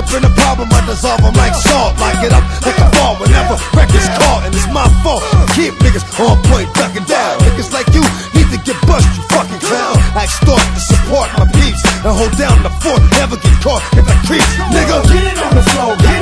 up in a problem, I dissolve them like salt. Lock it up like a ball whenever record's caught. And it's my fault to keep niggas on point, ducking down. Niggas like you need to get bust, you fucking clown. I extort to support my peeps and hold down the fort. Never get caught if I creep, nigga. Get it on the floor, get